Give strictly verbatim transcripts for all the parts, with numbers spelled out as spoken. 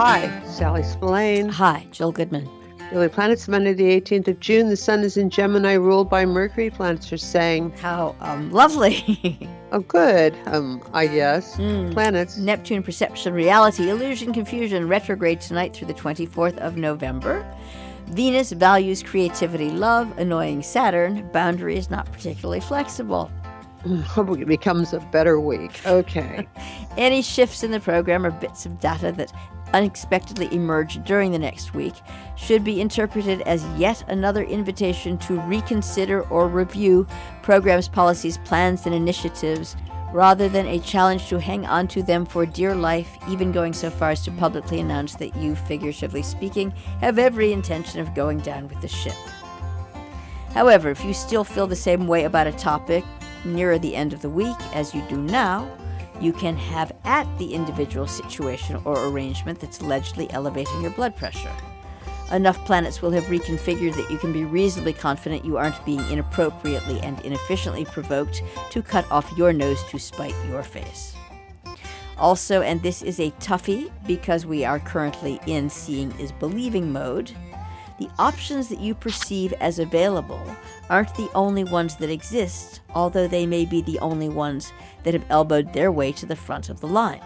Hi, Sally Spillane. Hi, Jill Goodman. Daily Planets, Monday the eighteenth of June. The sun is in Gemini, ruled by Mercury. Planets are saying, how um, lovely. Oh, good, um, I guess. Mm. Planets. Neptune, perception, reality, illusion, confusion, retrograde tonight through the twenty-fourth of November. Venus, values, creativity, love, annoying Saturn, boundaries not particularly flexible. Hope it becomes a better week. Okay. Any shifts in the program or bits of data that unexpectedly emerge during the next week should be interpreted as yet another invitation to reconsider or review programs, policies, plans, and initiatives, rather than a challenge to hang on to them for dear life, even going so far as to publicly announce that you, figuratively speaking, have every intention of going down with the ship. However, if you still feel the same way about a topic nearer the end of the week as you do now, you can have at the individual situation or arrangement that's allegedly elevating your blood pressure. Enough planets will have reconfigured that you can be reasonably confident you aren't being inappropriately and inefficiently provoked to cut off your nose to spite your face. Also, and this is a toughie because we are currently in seeing is believing mode, the options that you perceive as available aren't the only ones that exist, although they may be the only ones that have elbowed their way to the front of the line.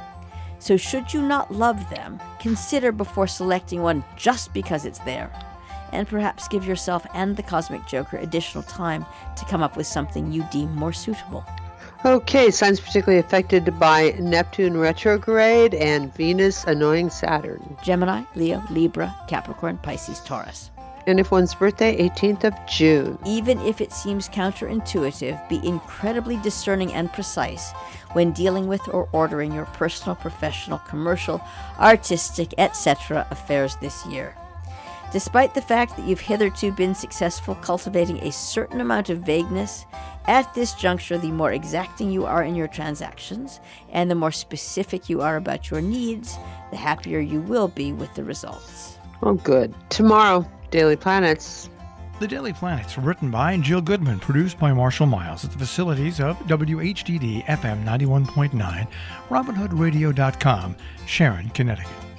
So should you not love them, consider before selecting one just because it's there, and perhaps give yourself and the Cosmic Joker additional time to come up with something you deem more suitable. Okay, signs particularly affected by Neptune retrograde and Venus annoying Saturn. Gemini, Leo, Libra, Capricorn, Pisces, Taurus. And if one's birthday, eighteenth of June. Even if it seems counterintuitive, be incredibly discerning and precise when dealing with or ordering your personal, professional, commercial, artistic, et cetera affairs this year. Despite the fact that you've hitherto been successful cultivating a certain amount of vagueness, at this juncture, the more exacting you are in your transactions and the more specific you are about your needs, the happier you will be with the results. Oh, good. Tomorrow, Daily Planets. The Daily Planets, written by Jill Goodman, produced by Marshall Miles at the facilities of W H D D F M ninety-one point nine, Robin Hood Radio dot com, Sharon, Connecticut.